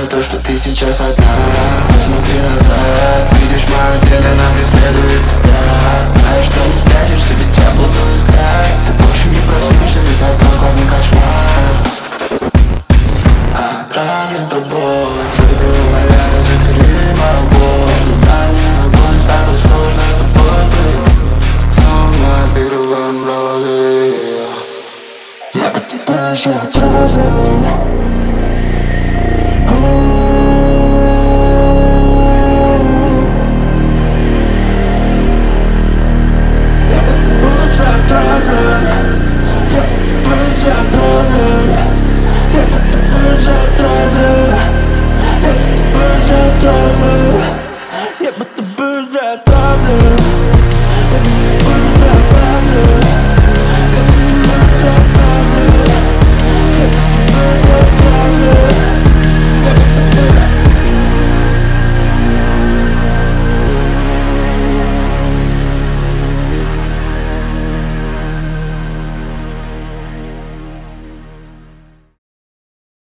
то, что ты сейчас одна. Посмотри назад, видишь мою тень, она преследует тебя. Знаешь, что не спрячешься, ведь я буду искать. Ты больше не проснешься, ведь это главный кошмар. Отравлен тобой, выйду, умоляю, закрыли мою боль. Между нами огонь, с тобой сложно запутать. Снова ты кругом брови. Я под тебя еще отравлю.